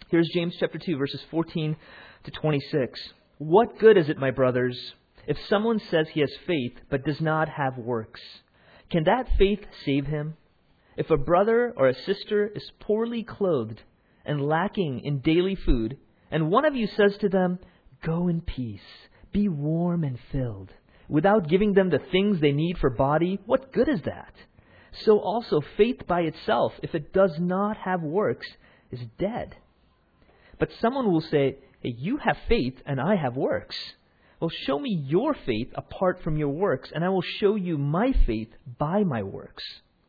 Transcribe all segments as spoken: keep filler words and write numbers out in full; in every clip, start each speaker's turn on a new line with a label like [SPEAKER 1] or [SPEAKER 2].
[SPEAKER 1] Here's James chapter two, verses fourteen to twenty-six. What good is it, my brothers, if someone says he has faith but does not have works? Can that faith save him? If a brother or a sister is poorly clothed and lacking in daily food, and one of you says to them, "Go in peace, be warm and filled," without giving them the things they need for body, what good is that? So also faith by itself, if it does not have works, is dead. But someone will say, "Hey, you have faith and I have works." Well, show me your faith apart from your works, and I will show you my faith by my works.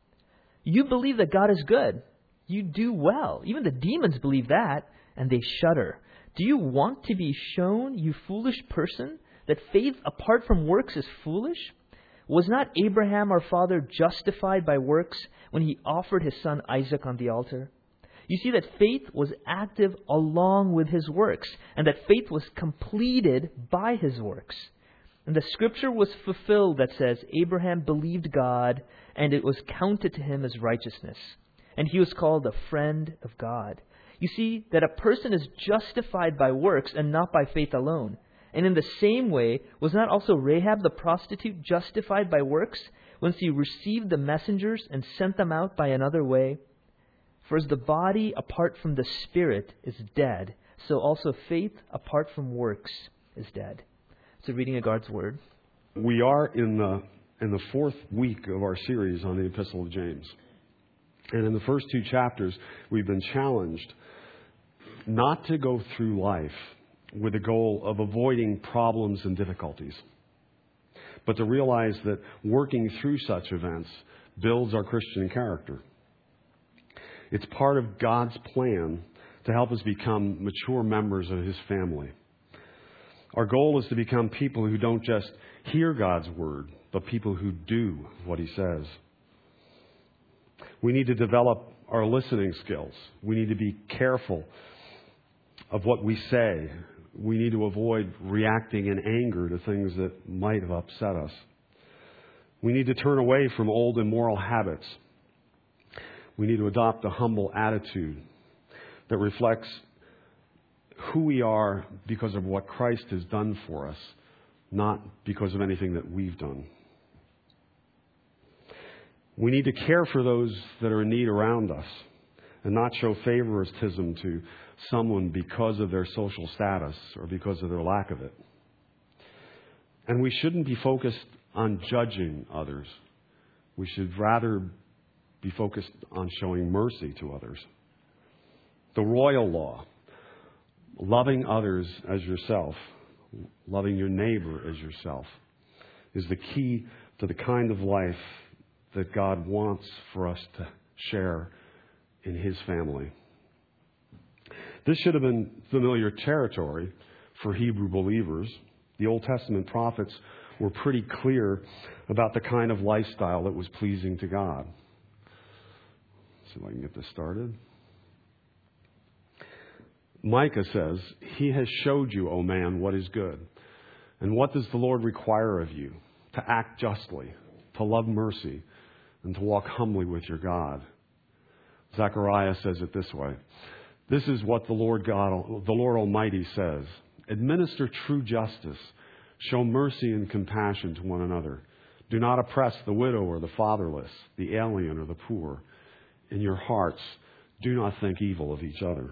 [SPEAKER 1] You believe that God is good. You do well. Even the demons believe that, and they shudder. Do you want to be shown, you foolish person, that faith apart from works is foolish? Was not Abraham our father justified by works when he offered his son Isaac on the altar? You see that faith was active along with his works, and that faith was completed by his works. And the scripture was fulfilled that says, Abraham believed God, and it was counted to him as righteousness. And he was called a friend of God. You see that a person is justified by works and not by faith alone. And in the same way, was not also Rahab the prostitute justified by works when she received the messengers and sent them out by another way? For as the body apart from the spirit is dead, so also faith apart from works is dead. So reading of God's Word.
[SPEAKER 2] We are in the in the fourth week of our series on the Epistle of James. And in the first two chapters, we've been challenged not to go through life with the goal of avoiding problems and difficulties, but to realize that working through such events builds our Christian character. It's part of God's plan to help us become mature members of His family. Our goal is to become people who don't just hear God's Word, but people who do what He says. We need to develop our listening skills. We need to be careful of what we say. We need to avoid reacting in anger to things that might have upset us. We need to turn away from old immoral habits. We need to adopt a humble attitude that reflects who we are because of what Christ has done for us, not because of anything that we've done. We need to care for those that are in need around us and not show favoritism to someone because of their social status or because of their lack of it. And we shouldn't be focused on judging others. We should rather be focused on showing mercy to others. The royal law, loving others as yourself, loving your neighbor as yourself, is the key to the kind of life that God wants for us to share in His family. This should have been familiar territory for Hebrew believers. The Old Testament prophets were pretty clear about the kind of lifestyle that was pleasing to God. Let's see if I can get this started. Micah says, He has showed you, O man, what is good. And what does the Lord require of you? To act justly, to love mercy, and to walk humbly with your God. Zechariah says it this way. This is what the Lord God, the Lord Almighty says. Administer true justice. Show mercy and compassion to one another. Do not oppress the widow or the fatherless, the alien or the poor. In your hearts, do not think evil of each other.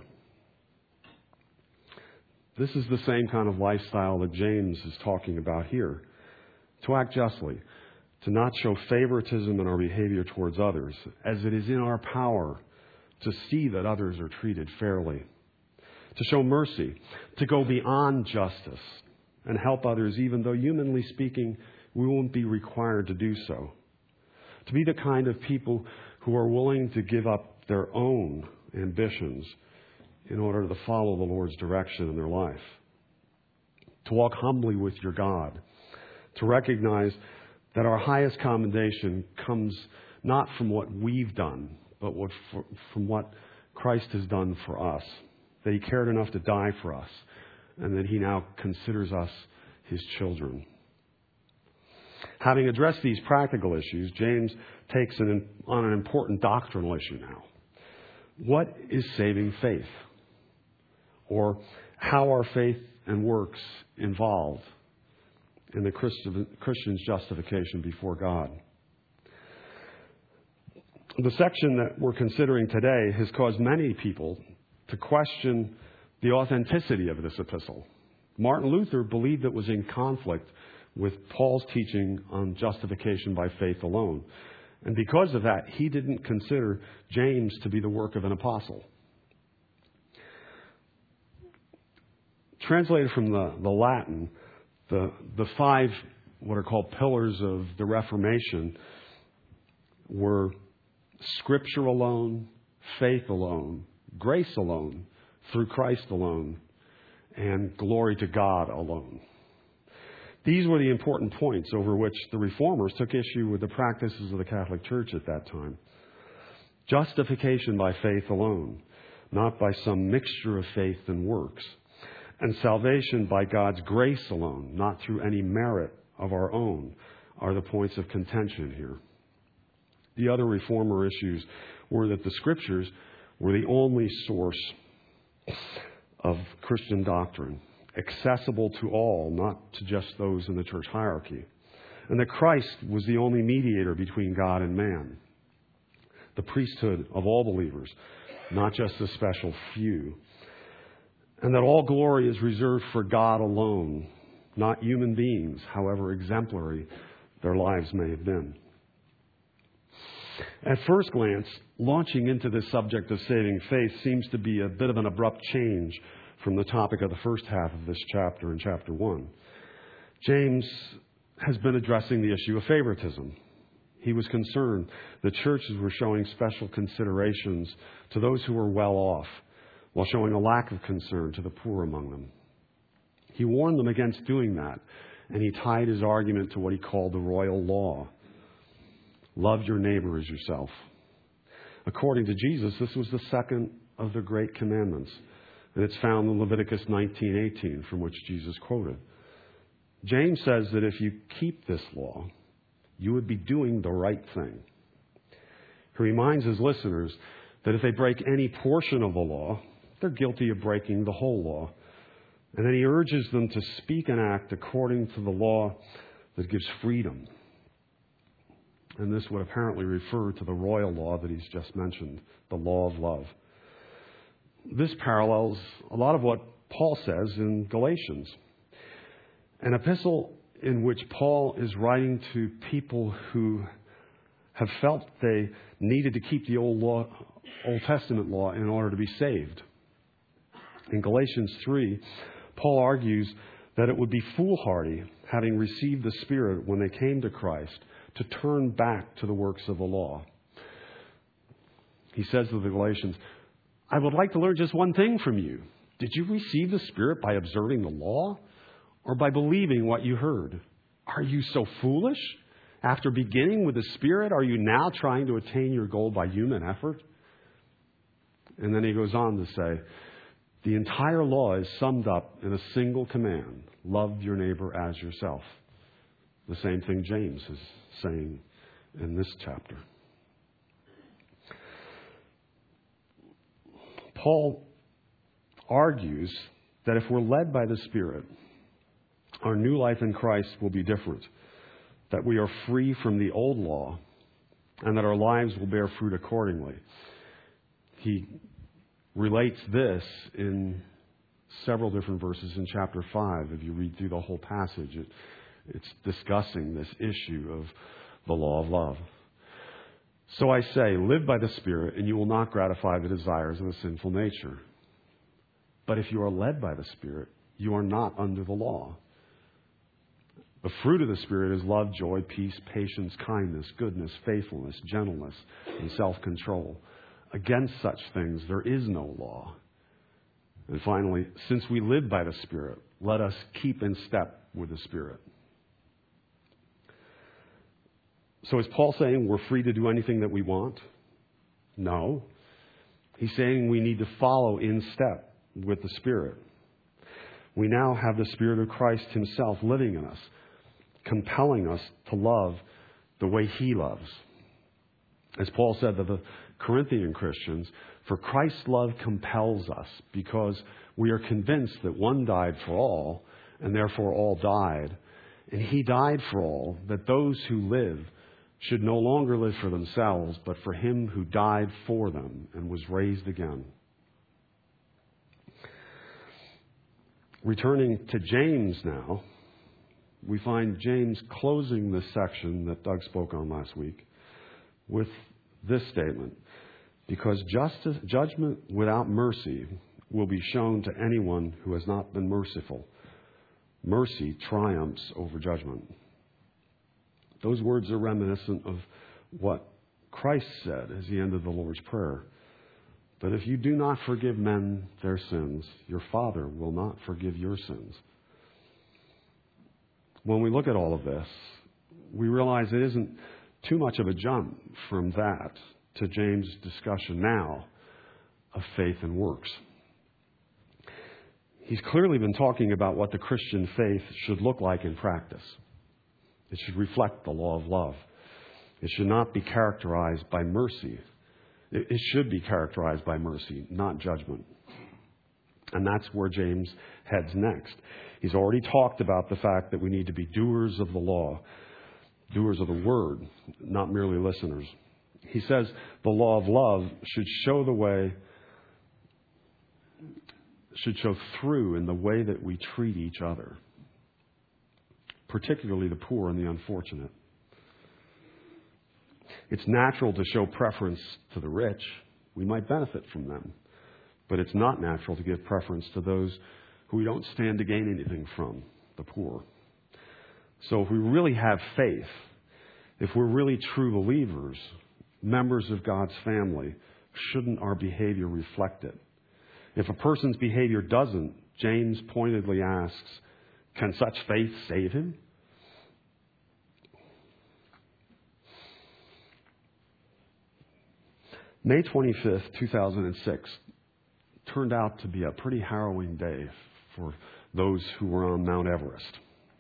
[SPEAKER 2] This is the same kind of lifestyle that James is talking about here. To act justly, to not show favoritism in our behavior towards others, as it is in our power to see that others are treated fairly. To show mercy, to go beyond justice and help others, even though humanly speaking, we won't be required to do so. To be the kind of people who are willing to give up their own ambitions in order to follow the Lord's direction in their life. To walk humbly with your God. To recognize that our highest commendation comes not from what we've done, but what, for, from what Christ has done for us. That He cared enough to die for us, and that He now considers us His children. Having addressed these practical issues, James takes an, on an important doctrinal issue now. What is saving faith? Or how are faith and works involved in the Christian's justification before God? The section that we're considering today has caused many people to question the authenticity of this epistle. Martin Luther believed it was in conflict with Paul's teaching on justification by faith alone. And because of that, he didn't consider James to be the work of an apostle. Translated from the, the Latin, the, the five what are called pillars of the Reformation were Scripture alone, faith alone, grace alone, through Christ alone, and glory to God alone. These were the important points over which the Reformers took issue with the practices of the Catholic Church at that time. Justification by faith alone, not by some mixture of faith and works. And salvation by God's grace alone, not through any merit of our own, are the points of contention here. The other Reformer issues were that the Scriptures were the only source of Christian doctrine, accessible to all, not to just those in the church hierarchy. And that Christ was the only mediator between God and man, the priesthood of all believers, not just a special few. And that all glory is reserved for God alone, not human beings, however exemplary their lives may have been. At first glance, launching into this subject of saving faith seems to be a bit of an abrupt change from the topic of the first half of this chapter in chapter one. James has been addressing the issue of favoritism. He was concerned that churches were showing special considerations to those who were well off, while showing a lack of concern to the poor among them. He warned them against doing that, and he tied his argument to what he called the royal law. Love your neighbor as yourself. According to Jesus, this was the second of the great commandments, and it's found in Leviticus nineteen eighteen, from which Jesus quoted. James says that if you keep this law, you would be doing the right thing. He reminds his listeners that if they break any portion of the law, they're guilty of breaking the whole law. And then he urges them to speak and act according to the law that gives freedom. And this would apparently refer to the royal law that he's just mentioned, the law of love. This parallels a lot of what Paul says in Galatians, an epistle in which Paul is writing to people who have felt they needed to keep the Old law, Old Testament law in order to be saved. In Galatians three, Paul argues that it would be foolhardy, having received the Spirit when they came to Christ, to turn back to the works of the law. He says to the Galatians, I would like to learn just one thing from you. Did you receive the Spirit by observing the law or by believing what you heard? Are you so foolish? After beginning with the Spirit, are you now trying to attain your goal by human effort? And then he goes on to say, the entire law is summed up in a single command. Love your neighbor as yourself. The same thing James is saying in this chapter. Paul argues that if we're led by the Spirit, our new life in Christ will be different, that we are free from the old law, and that our lives will bear fruit accordingly. He relates this in several different verses in chapter five. If you read through the whole passage, it, it's discussing this issue of the law of love. So I say, live by the Spirit, and you will not gratify the desires of a sinful nature. But if you are led by the Spirit, you are not under the law. The fruit of the Spirit is love, joy, peace, patience, kindness, goodness, faithfulness, gentleness, and self-control. Against such things there is no law. And finally, since we live by the Spirit, let us keep in step with the Spirit. So is Paul saying we're free to do anything that we want? No. He's saying we need to follow in step with the Spirit. We now have the Spirit of Christ himself living in us, compelling us to love the way he loves. As Paul said to the Corinthian Christians, For Christ's love compels us because we are convinced that one died for all, and therefore all died. And he died for all, that those who live should no longer live for themselves, but for him who died for them and was raised again. Returning to James now, we find James closing this section that Doug spoke on last week with this statement: because justice, judgment without mercy will be shown to anyone who has not been merciful. Mercy triumphs over judgment. Those words are reminiscent of what Christ said as he ended the Lord's Prayer. But if you do not forgive men their sins, your Father will not forgive your sins. When we look at all of this, we realize it isn't too much of a jump from that to James' discussion now of faith and works. He's clearly been talking about what the Christian faith should look like in practice. It should reflect the law of love. It should not be characterized by mercy. It should be characterized by mercy, not judgment. And that's where James heads next. He's already talked about the fact that we need to be doers of the law, doers of the word, not merely listeners. He says the law of love should show the way, should show through in the way that we treat each other, particularly the poor and the unfortunate. It's natural to show preference to the rich. We might benefit from them. But it's not natural to give preference to those who we don't stand to gain anything from, the poor. So if we really have faith, if we're really true believers, members of God's family, shouldn't our behavior reflect it? If a person's behavior doesn't, James pointedly asks, can such faith save him? May twenty-fifth, two thousand six turned out to be a pretty harrowing day for those who were on Mount Everest.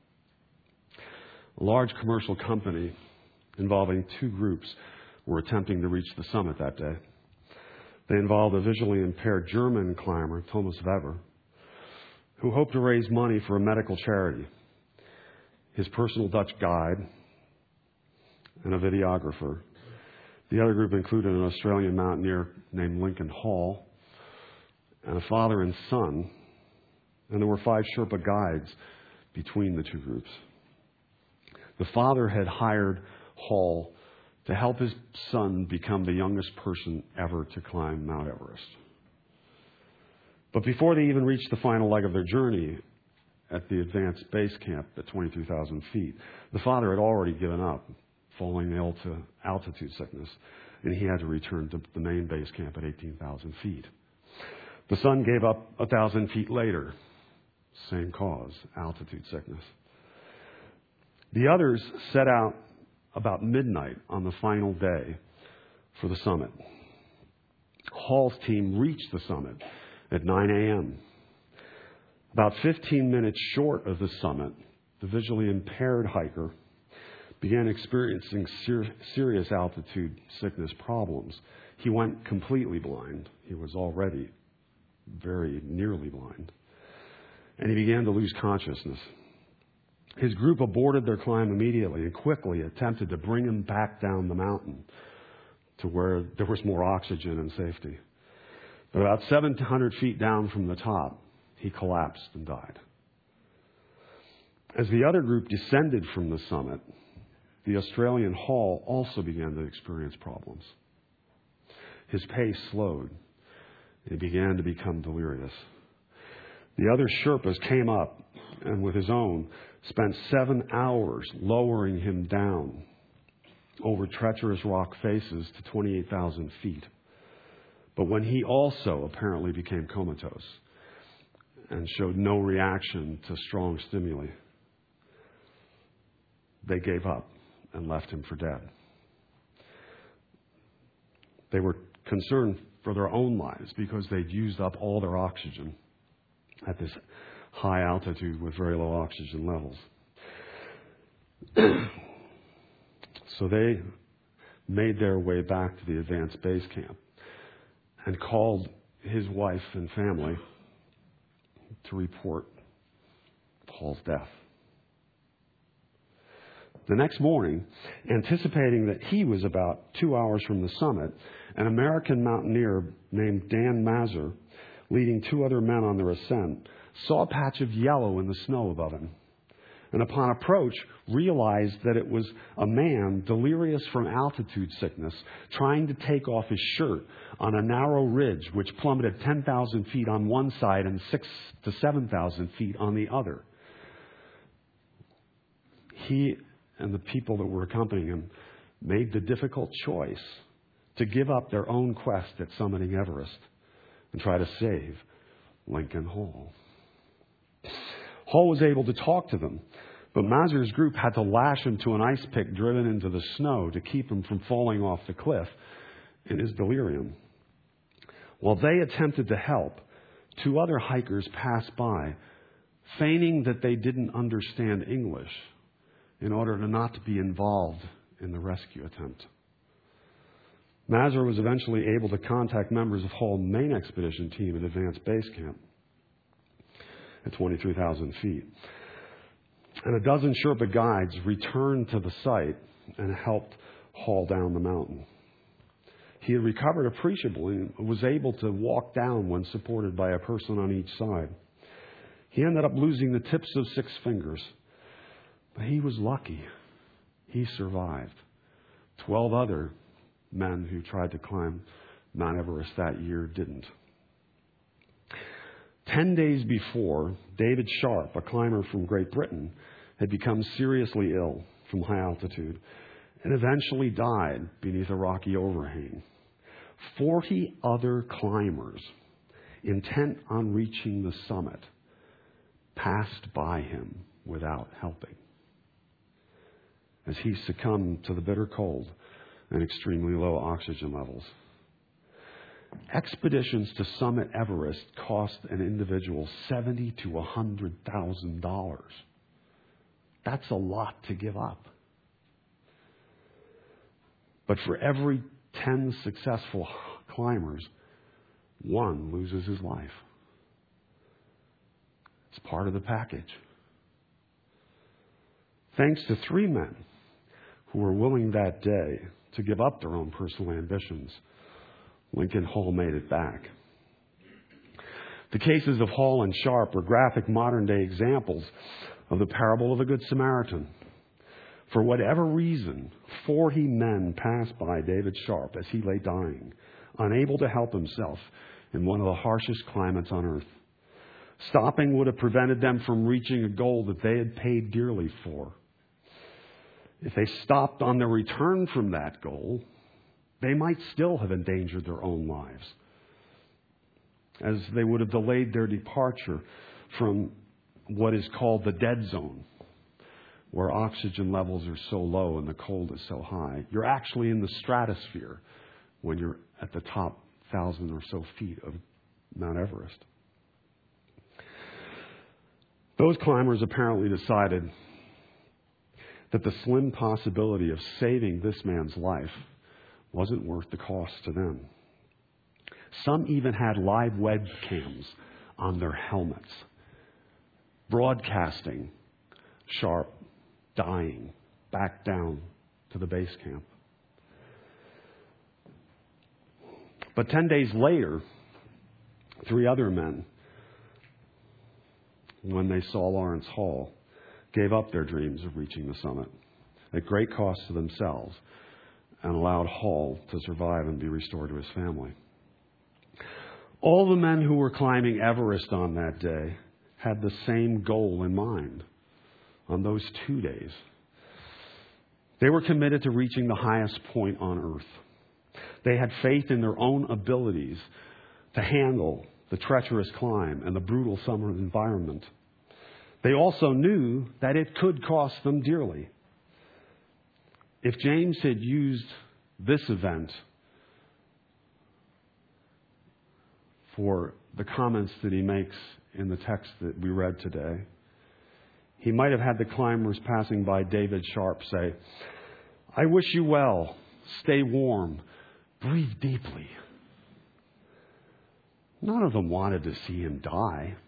[SPEAKER 2] A large commercial company involving two groups were attempting to reach the summit that day. They involved a visually impaired German climber, Thomas Weber, who hoped to raise money for a medical charity, his personal Dutch guide, and a videographer. The other group included an Australian mountaineer named Lincoln Hall, and a father and son, and there were five Sherpa guides between the two groups. The father had hired Hall to help his son become the youngest person ever to climb Mount Everest. But before they even reached the final leg of their journey at the advanced base camp at twenty-two thousand feet, the father had already given up, falling ill to altitude sickness, and he had to return to the main base camp at eighteen thousand feet. The son gave up one thousand feet later. Same cause, altitude sickness. The others set out about midnight on the final day for the summit. Hall's team reached the summit at nine a.m. About fifteen minutes short of the summit, the visually impaired hiker began experiencing ser- serious altitude sickness problems. He went completely blind. He was already very nearly blind. And he began to lose consciousness. His group aborted their climb immediately and quickly attempted to bring him back down the mountain to where there was more oxygen and safety. But about seven hundred feet down from the top, he collapsed and died. As the other group descended from the summit, the Australian Hall also began to experience problems. His pace slowed, and he began to become delirious. The other Sherpas came up and with his own spent seven hours lowering him down over treacherous rock faces to twenty-eight thousand feet. But when he also apparently became comatose and showed no reaction to strong stimuli, they gave up and left him for dead. They were concerned for their own lives because they'd used up all their oxygen at this high altitude with very low oxygen levels. So they made their way back to the advanced base camp. and called his wife and family to report Paul's death. The next morning, anticipating that he was about two hours from the summit, an American mountaineer named Dan Mazur, leading two other men on their ascent, saw a patch of yellow in the snow above him, and upon approach realized that it was a man delirious from altitude sickness trying to take off his shirt on a narrow ridge which plummeted ten thousand feet on one side and six to seven thousand feet on the other. He and the people that were accompanying him made the difficult choice to give up their own quest at summiting Everest and try to save Lincoln Hall. Hall was able to talk to them, but Mazur's group had to lash him to an ice pick driven into the snow to keep him from falling off the cliff in his delirium. While they attempted to help, two other hikers passed by, feigning that they didn't understand English in order to not to be involved in the rescue attempt. Mazur was eventually able to contact members of Hall's main expedition team at Advanced Base Camp at twenty-three thousand feet. And a dozen Sherpa guides returned to the site and helped Hall down the mountain. He had recovered appreciably and was able to walk down when supported by a person on each side. He ended up losing the tips of six fingers, but he was lucky. He survived. Twelve other men who tried to climb Mount Everest that year didn't. Ten days before, David Sharp, a climber from Great Britain, had become seriously ill from high altitude and eventually died beneath a rocky overhang. Forty other climbers, intent on reaching the summit, passed by him without helping, as he succumbed to the bitter cold and extremely low oxygen levels. Expeditions to summit Everest cost an individual seventy to one hundred thousand dollars. That's a lot to give up. But for every ten successful climbers, one loses his life. It's part of the package. Thanks to three men who were willing that day to give up their own personal ambitions, Lincoln Hall made it back. The cases of Hall and Sharp are graphic modern-day examples of the parable of the Good Samaritan. For whatever reason, forty men passed by David Sharp as he lay dying, unable to help himself in one of the harshest climates on earth. Stopping would have prevented them from reaching a goal that they had paid dearly for. If they stopped on their return from that goal, they might still have endangered their own lives, as they would have delayed their departure from what is called the dead zone, where oxygen levels are so low and the cold is so high. You're actually in the stratosphere when you're at the top thousand or so feet of Mount Everest. Those climbers apparently decided that the slim possibility of saving this man's life wasn't worth the cost to them. Some even had live webcams on their helmets, broadcasting Sharp dying back down to the base camp. But ten days later, three other men, when they saw Lawrence Hall, gave up their dreams of reaching the summit at great cost to themselves and allowed Hall to survive and be restored to his family. All the men who were climbing Everest on that day had the same goal in mind on those two days. They were committed to reaching the highest point on earth. They had faith in their own abilities to handle the treacherous climb and the brutal summer environment. They also knew that it could cost them dearly. If James had used this event for the comments that he makes in the text that we read today, he might have had the climbers passing by David Sharp say, "I wish you well. Stay warm. Breathe deeply." None of them wanted to see him die.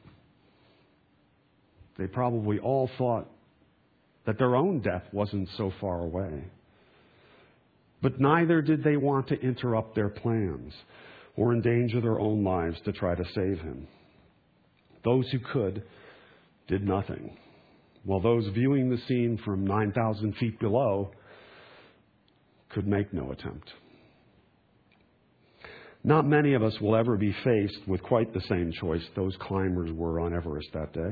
[SPEAKER 2] They probably all thought that their own death wasn't so far away. But neither did they want to interrupt their plans or endanger their own lives to try to save him. Those who could did nothing, while those viewing the scene from nine thousand feet below could make no attempt. Not many of us will ever be faced with quite the same choice those climbers were on Everest that day.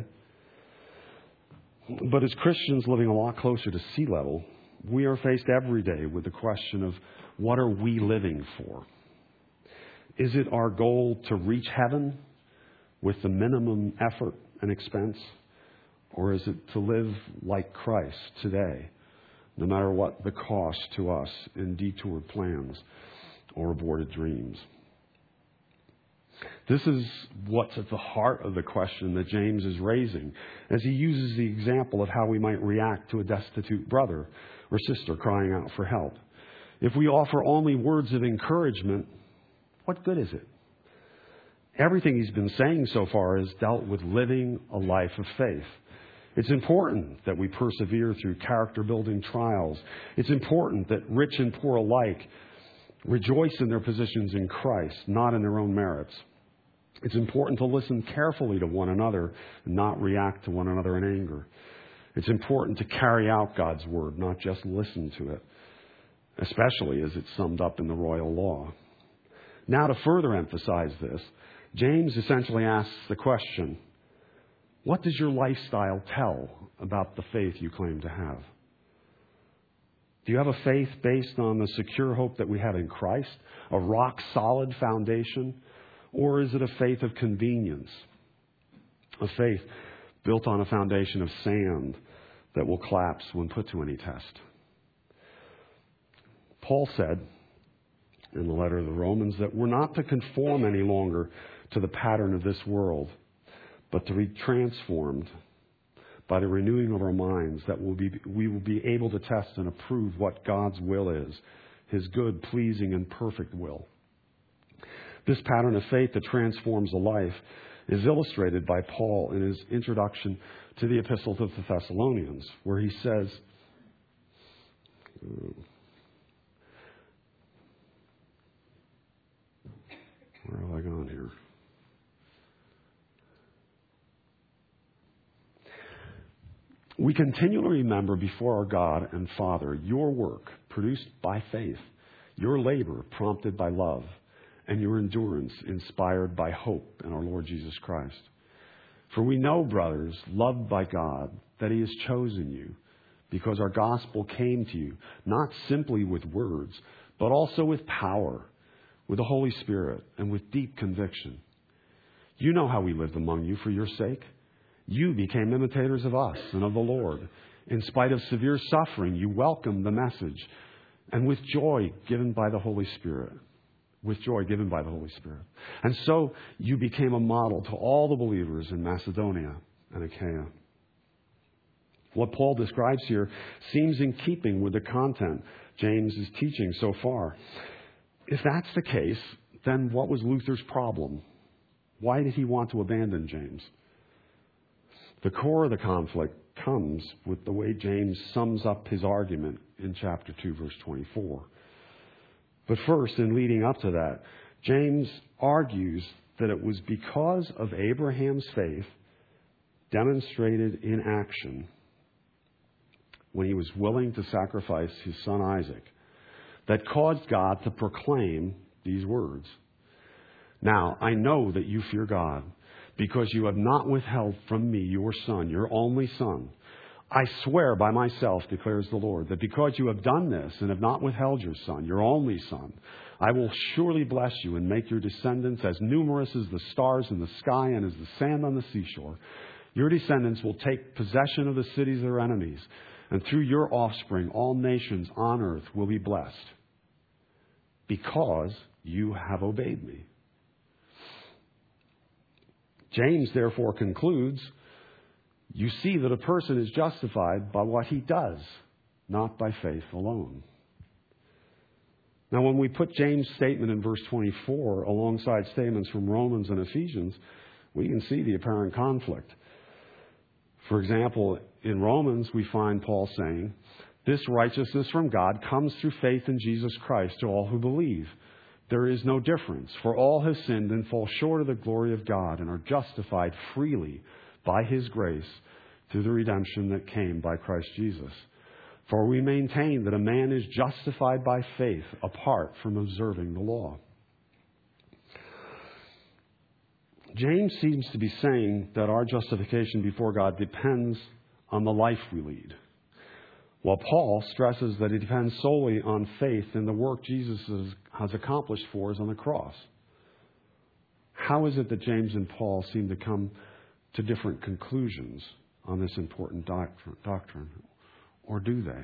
[SPEAKER 2] But as Christians living a lot closer to sea level, we are faced every day with the question of what are we living for? Is it our goal to reach heaven with the minimum effort and expense? Or is it to live like Christ today, no matter what the cost to us in detoured plans or aborted dreams? This is what's at the heart of the question that James is raising as he uses the example of how we might react to a destitute brother or sister crying out for help. If we offer only words of encouragement, what good is it? Everything he's been saying so far has dealt with living a life of faith. It's important that we persevere through character-building trials. It's important that rich and poor alike rejoice in their positions in Christ, not in their own merits. It's important to listen carefully to one another and not react to one another in anger. It's important to carry out God's word, not just listen to it, especially as it's summed up in the royal law. Now, to further emphasize this, James essentially asks the question, what does your lifestyle tell about the faith you claim to have? Do you have a faith based on the secure hope that we have in Christ, a rock-solid foundation, or is it a faith of convenience, a faith built on a foundation of sand that will collapse when put to any test? Paul said in the letter of the Romans that we're not to conform any longer to the pattern of this world, but to be transformed by the renewing of our minds, that we'll be, we will be able to test and approve what God's will is, his good, pleasing, and perfect will. This pattern of faith that transforms a life is illustrated by Paul in his introduction to the Epistle to the Thessalonians, where he says, where have I gone here? We continually remember before our God and Father your work produced by faith, your labor prompted by love, and your endurance inspired by hope in our Lord Jesus Christ. For we know, brothers, loved by God, that he has chosen you, because our gospel came to you, not simply with words, but also with power, with the Holy Spirit, and with deep conviction. You know how we lived among you for your sake. You became imitators of us and of the Lord. In spite of severe suffering, you welcomed the message, and with joy given by the Holy Spirit. With joy given by the Holy Spirit. And so you became a model to all the believers in Macedonia and Achaia. What Paul describes here seems in keeping with the content James is teaching so far. If that's the case, then what was Luther's problem? Why did he want to abandon James? The core of the conflict comes with the way James sums up his argument in chapter two, verse twenty-four. But first, in leading up to that, James argues that it was because of Abraham's faith demonstrated in action when he was willing to sacrifice his son Isaac that caused God to proclaim these words. Now, I know that you fear God, because you have not withheld from me your son, your only son. I swear by myself, declares the Lord, that because you have done this and have not withheld your son, your only son, I will surely bless you and make your descendants as numerous as the stars in the sky and as the sand on the seashore. Your descendants will take possession of the cities of their enemies, and through your offspring all nations on earth will be blessed, because you have obeyed me. James therefore concludes, you see that a person is justified by what he does, not by faith alone. Now, when we put James' statement in verse twenty-four alongside statements from Romans and Ephesians, we can see the apparent conflict. For example, in Romans, we find Paul saying, "This righteousness from God comes through faith in Jesus Christ to all who believe. There is no difference, for all have sinned and fall short of the glory of God and are justified freely by His grace through the redemption that came by Christ Jesus. For we maintain that a man is justified by faith apart from observing the law." James seems to be saying that our justification before God depends on the life we lead, while Paul stresses that it depends solely on faith in the work Jesus has accomplished for us on the cross. How is it that James and Paul seem to come to different conclusions on this important doctrine? Or do they?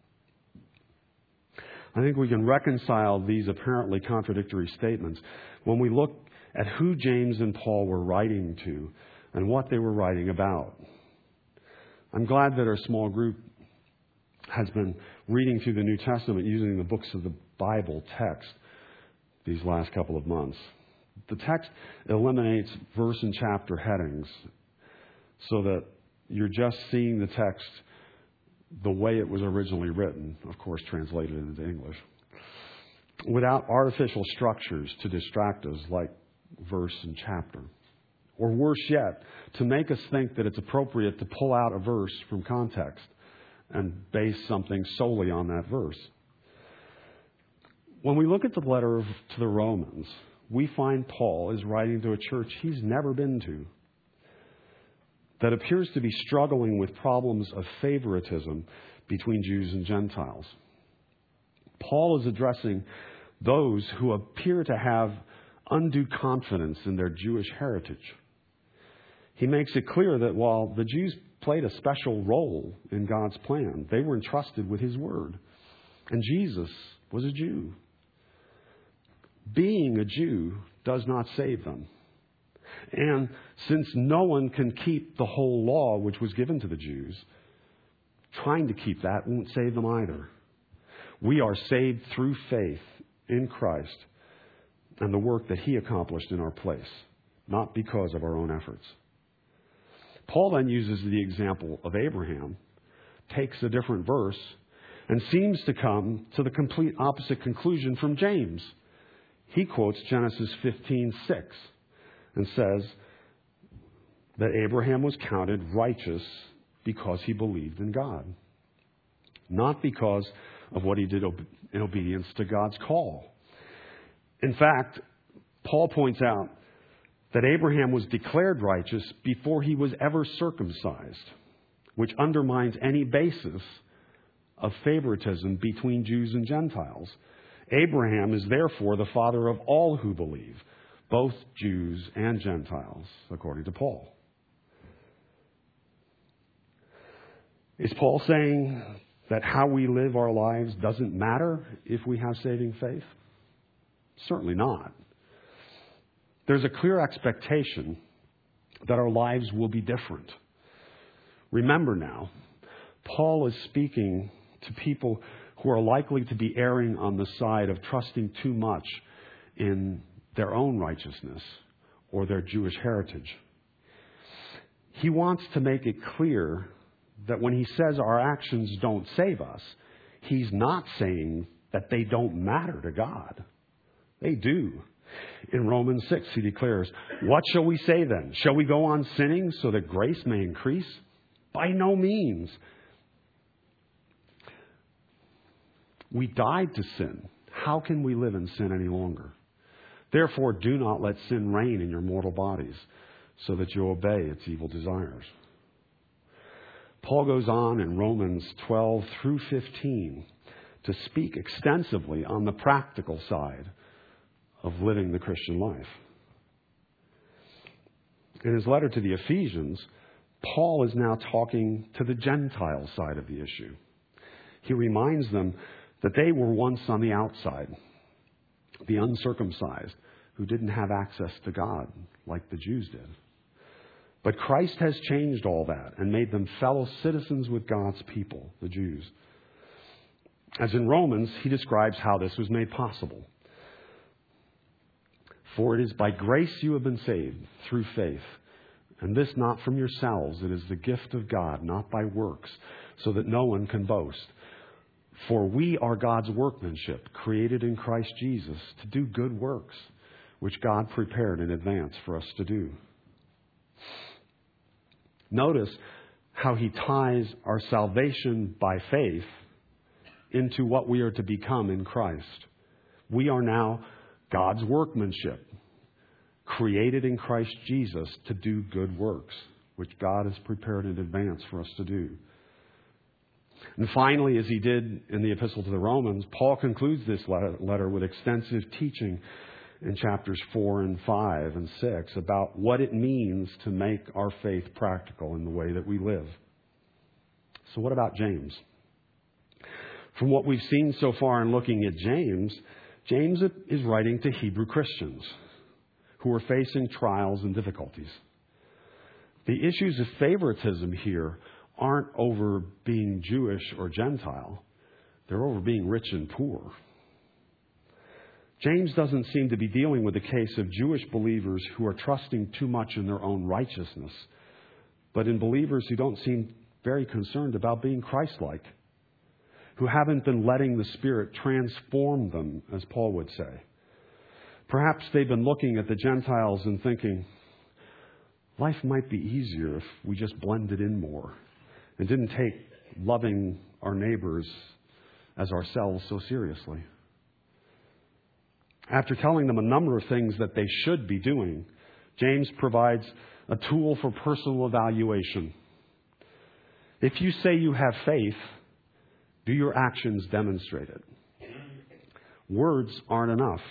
[SPEAKER 2] I think we can reconcile these apparently contradictory statements when we look at who James and Paul were writing to and what they were writing about. I'm glad that our small group has been reading through the New Testament using the books of the Bible text these last couple of months. The text eliminates verse and chapter headings so that you're just seeing the text the way it was originally written, of course translated into English, without artificial structures to distract us like verse and chapter. Or worse yet, to make us think that it's appropriate to pull out a verse from context and base something solely on that verse. When we look at the letter of, to the Romans, we find Paul is writing to a church he's never been to that appears to be struggling with problems of favoritism between Jews and Gentiles. Paul is addressing those who appear to have undue confidence in their Jewish heritage. He makes it clear that while the Jews played a special role in God's plan, they were entrusted with His word. And Jesus was a Jew. Being a Jew does not save them. And since no one can keep the whole law which was given to the Jews, trying to keep that won't save them either. We are saved through faith in Christ and the work that He accomplished in our place, not because of our own efforts. Paul then uses the example of Abraham, takes a different verse, and seems to come to the complete opposite conclusion from James. He quotes Genesis fifteen six and says that Abraham was counted righteous because he believed in God, not because of what he did in obedience to God's call. In fact, Paul points out that Abraham was declared righteous before he was ever circumcised, which undermines any basis of favoritism between Jews and Gentiles. Abraham is therefore the father of all who believe, both Jews and Gentiles, according to Paul. Is Paul saying that how we live our lives doesn't matter if we have saving faith? Certainly not. There's a clear expectation that our lives will be different. Remember now, Paul is speaking to people who are likely to be erring on the side of trusting too much in their own righteousness or their Jewish heritage. He wants to make it clear that when he says our actions don't save us, he's not saying that they don't matter to God. They do. In Romans six, he declares, "What shall we say then? Shall we go on sinning so that grace may increase? By no means. We died to sin. How can we live in sin any longer? Therefore, do not let sin reign in your mortal bodies, so that you obey its evil desires." Paul goes on in Romans twelve through fifteen to speak extensively on the practical side of living the Christian life. In his letter to the Ephesians, Paul is now talking to the Gentile side of the issue. He reminds them that they were once on the outside, the uncircumcised, who didn't have access to God like the Jews did. But Christ has changed all that and made them fellow citizens with God's people, the Jews. As in Romans, he describes how this was made possible. For it is by grace you have been saved, through faith. And this not from yourselves, it is the gift of God, not by works, so that no one can boast. For we are God's workmanship, created in Christ Jesus, to do good works, which God prepared in advance for us to do. Notice how he ties our salvation by faith into what we are to become in Christ. We are now God's workmanship, created in Christ Jesus to do good works, which God has prepared in advance for us to do. And finally, as he did in the Epistle to the Romans, Paul concludes this letter with extensive teaching in chapters four and five and six about what it means to make our faith practical in the way that we live. So what about James? From what we've seen so far in looking at James, James is writing to Hebrew Christians who are facing trials and difficulties. The issues of favoritism here aren't over being Jewish or Gentile. They're over being rich and poor. James doesn't seem to be dealing with the case of Jewish believers who are trusting too much in their own righteousness, but in believers who don't seem very concerned about being Christ-like, who haven't been letting the Spirit transform them, as Paul would say. Perhaps they've been looking at the Gentiles and thinking, life might be easier if we just blended in more and didn't take loving our neighbors as ourselves so seriously. After telling them a number of things that they should be doing, James provides a tool for personal evaluation. If you say you have faith, do your actions demonstrate it? Words aren't enough.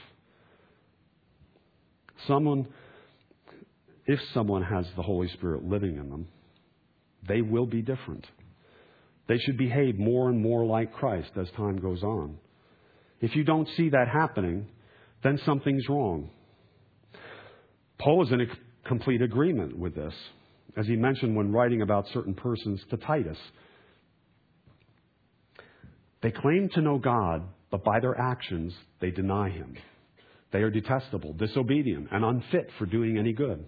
[SPEAKER 2] Someone, if someone has the Holy Spirit living in them, they will be different. They should behave more and more like Christ as time goes on. If you don't see that happening, then something's wrong. Paul is in a complete agreement with this, as he mentioned when writing about certain persons to Titus. They claim to know God, but by their actions, they deny Him. They are detestable, disobedient, and unfit for doing any good.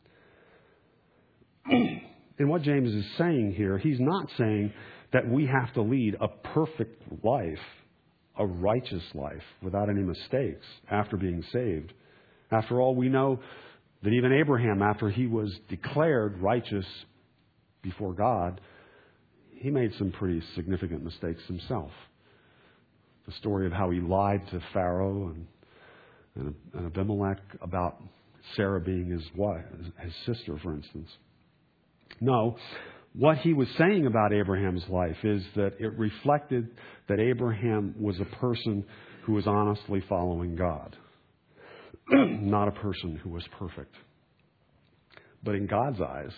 [SPEAKER 2] And what James is saying here, he's not saying that we have to lead a perfect life, a righteous life, without any mistakes after being saved. After all, we know that even Abraham, after he was declared righteous before God, he made some pretty significant mistakes himself. The story of how he lied to Pharaoh and, and, and Abimelech about Sarah being his wife, his sister, for instance. No, what he was saying about Abraham's life is that it reflected that Abraham was a person who was honestly following God, not a person who was perfect. But in God's eyes,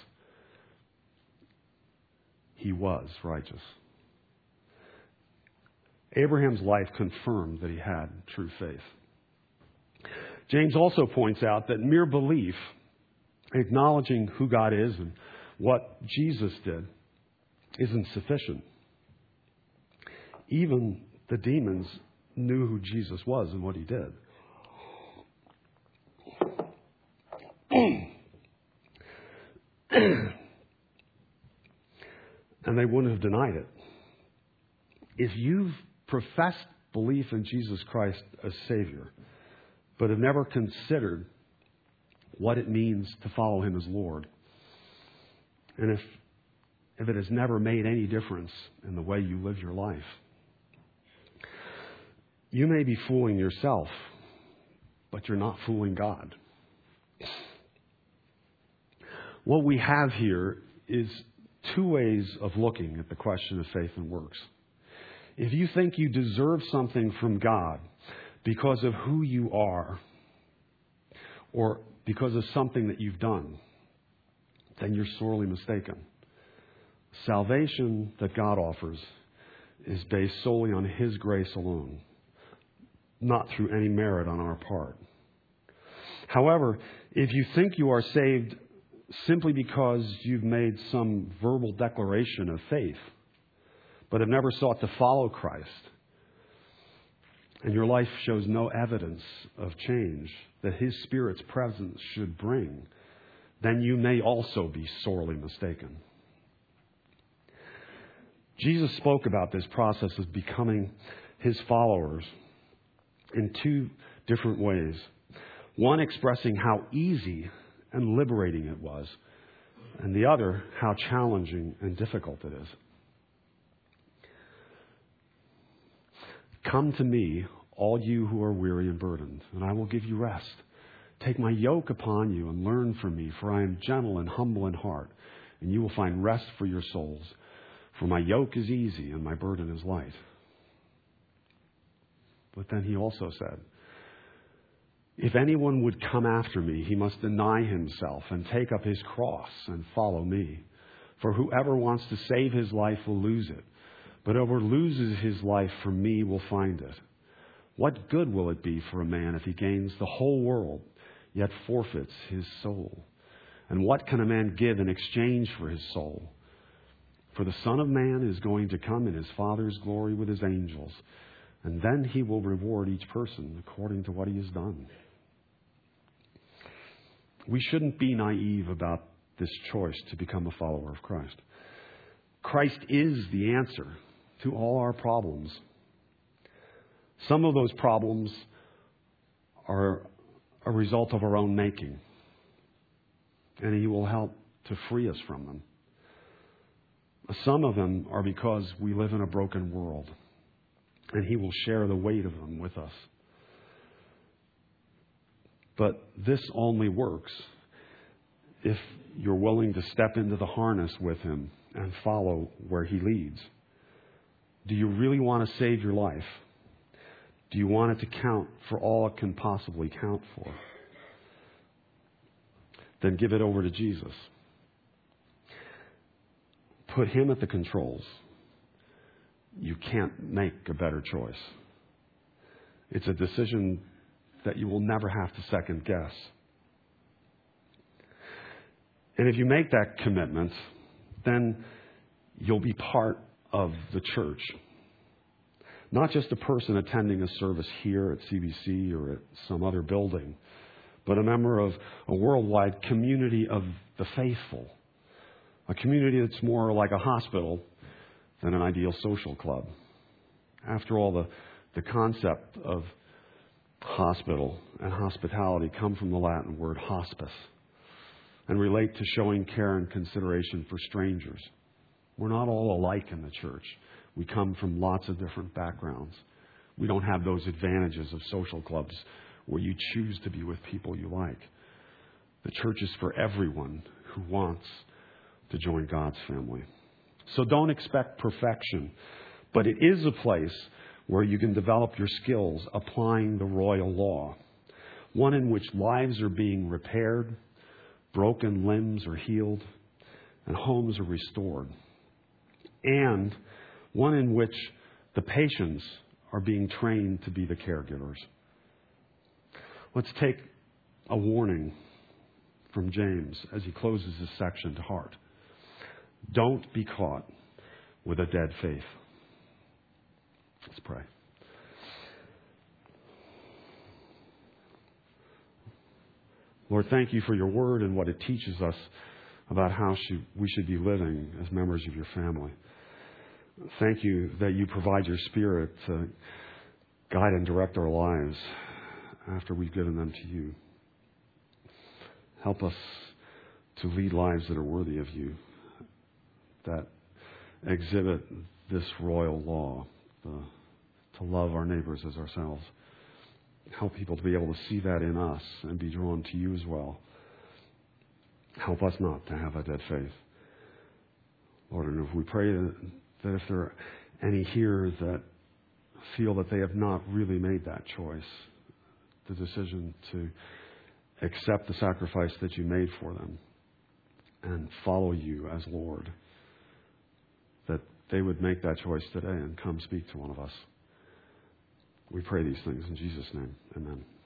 [SPEAKER 2] he was righteous. Abraham's life confirmed that he had true faith. James also points out that mere belief, acknowledging who God is and what Jesus did, isn't sufficient. Even the demons knew who Jesus was and what he did. And they wouldn't have denied it. If you've professed belief in Jesus Christ as Savior, but have never considered what it means to follow Him as Lord, and if if it has never made any difference in the way you live your life, you may be fooling yourself, but you're not fooling God. What we have here is two ways of looking at the question of faith and works. If you think you deserve something from God because of who you are or because of something that you've done, then you're sorely mistaken. Salvation that God offers is based solely on His grace alone, not through any merit on our part. However, if you think you are saved simply because you've made some verbal declaration of faith, but have never sought to follow Christ, and your life shows no evidence of change that His Spirit's presence should bring, then you may also be sorely mistaken. Jesus spoke about this process of becoming His followers in two different ways. One expressing how easy and liberating it was, and the other how challenging and difficult it is. Come to me, all you who are weary and burdened, and I will give you rest. Take my yoke upon you and learn from me, for I am gentle and humble in heart, and you will find rest for your souls. For my yoke is easy and my burden is light. But then he also said, if anyone would come after me, he must deny himself and take up his cross and follow me. For whoever wants to save his life will lose it, but whoever loses his life for me will find it. What good will it be for a man if he gains the whole world, yet forfeits his soul? And what can a man give in exchange for his soul? For the Son of Man is going to come in his Father's glory with his angels, and then he will reward each person according to what he has done. We shouldn't be naive about this choice to become a follower of Christ. Christ is the answer to all our problems. Some of those problems are a result of our own making, and He will help to free us from them. Some of them are because we live in a broken world, and He will share the weight of them with us. But this only works if you're willing to step into the harness with Him and follow where He leads. Do you really want to save your life? Do you want it to count for all it can possibly count for? Then give it over to Jesus. Put Him at the controls. You can't make a better choice. It's a decision that you will never have to second guess. And if you make that commitment, then you'll be part of the church. Not just a person attending a service here at C B C or at some other building, but a member of a worldwide community of the faithful. A community that's more like a hospital than an ideal social club. After all, the, the concept of hospital and hospitality come from the Latin word hospice and relate to showing care and consideration for strangers. We're not all alike in the church. We come from lots of different backgrounds. We don't have those advantages of social clubs where you choose to be with people you like. The church is for everyone who wants to join God's family. So don't expect perfection, but it is a place where you can develop your skills applying the royal law, one in which lives are being repaired, broken limbs are healed, and homes are restored, and one in which the patients are being trained to be the caregivers. Let's take a warning from James as he closes this section to heart. Don't be caught with a dead faith. Let's pray. Lord, thank you for your word and what it teaches us about how we should be living as members of your family. Thank you that you provide your Spirit to guide and direct our lives after we've given them to you. Help us to lead lives that are worthy of you, that exhibit this royal law, the, to love our neighbors as ourselves. Help people to be able to see that in us and be drawn to you as well. Help us not to have a dead faith. Lord, and if we pray that, that if there are any here that feel that they have not really made that choice, the decision to accept the sacrifice that you made for them and follow you as Lord, that they would make that choice today and come speak to one of us. We pray these things in Jesus' name. Amen.